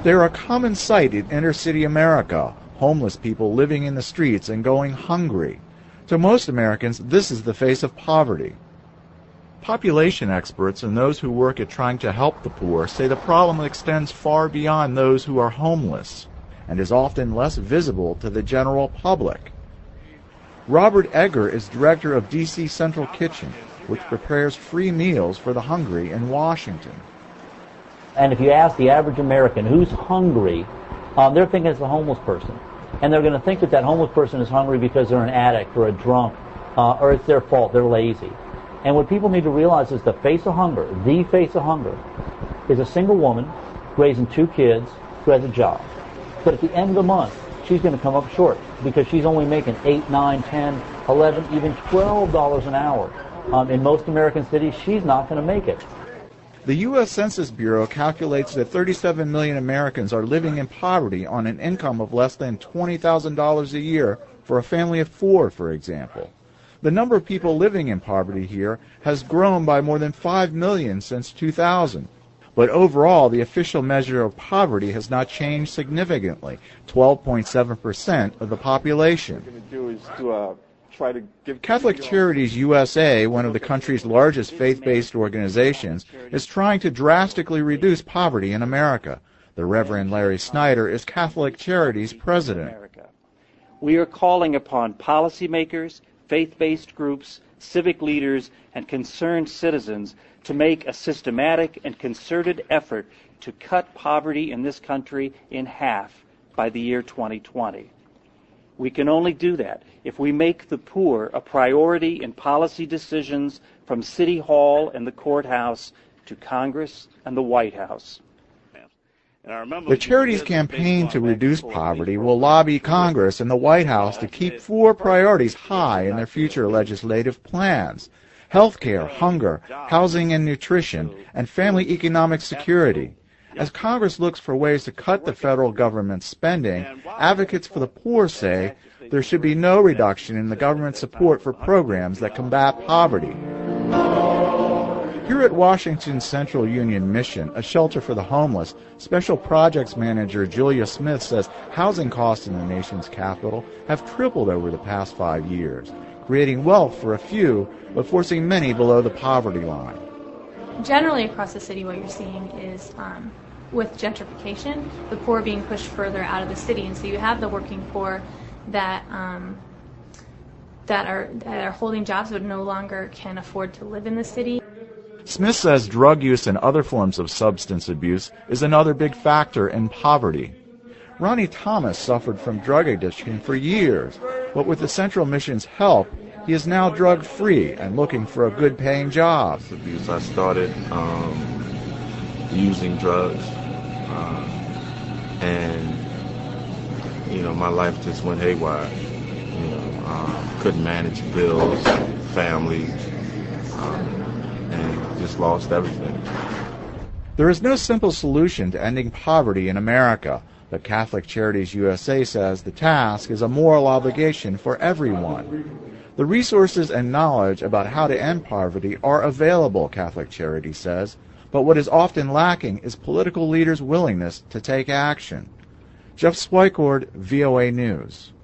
They're a common sight in inner-city America, homeless people living in the streets and going hungry. To most Americans, this is the face of poverty. Population experts and those who work at trying to help the poor say the problem extends far beyond those who are homeless and is often less visible to the general public. Robert Egger is director of D.C. Central Kitchen, which prepares free meals for the hungry in Washington. And if you ask the average American who's hungry, they're thinking it's a homeless person. And they're going to think that that homeless person is hungry because they're an addict or a drunk, or it's their fault, they're lazy. And what people need to realize is the face of hunger is a single woman raising 2 kids who has a job. But at the end of the month, she's going to come up short because she's only making $8, $9, $10, $11, even $12 an hour. In most American cities, she's not going to make it. The U.S. Census Bureau calculates that 37 million Americans are living in poverty on an income of less than $20,000 a year for a family of 4, for example. The number of people living in poverty here has grown by more than 5 million since 2000. But overall, the official measure of poverty has not changed significantly, 12.7% of the population. Catholic Charities USA, one of the country's largest faith-based organizations, is trying to drastically reduce poverty in America. The Reverend Larry Snyder is Catholic Charities president. We are calling upon policymakers, faith-based groups, civic leaders, and concerned citizens to make a systematic and concerted effort to cut poverty in this country in half by the year 2020. We can only do that if we make the poor a priority in policy decisions from City Hall and the courthouse to Congress and the White House. The Charities campaign to reduce poverty will lobby Congress and the White House to keep 4 priorities high in their future legislative plans: health care, hunger, housing and nutrition, and family economic security. As Congress looks for ways to cut the federal government's spending, advocates for the poor say there should be no reduction in the government's support for programs that combat poverty. Here at Washington's Central Union Mission, a shelter for the homeless, Special Projects Manager Julia Smith says housing costs in the nation's capital have tripled over the past 5 years, creating wealth for a few, but forcing many below the poverty line. Generally across the city, what you're seeing is with gentrification, the poor being pushed further out of the city, and so you have the working poor that are holding jobs but no longer can afford to live in the city. Smith says drug use and other forms of substance abuse is another big factor in poverty. Ronnie Thomas suffered from drug addiction for years, but with the Central Mission's help, he is now drug-free and looking for a good-paying job. I started using drugs, and my life just went haywire. Couldn't manage bills, family, and just lost everything. There is no simple solution to ending poverty in America, but Catholic Charities USA says the task is a moral obligation for everyone. The resources and knowledge about how to end poverty are available, Catholic Charities says, but what is often lacking is political leaders' willingness to take action. Jeff Swicord, VOA News.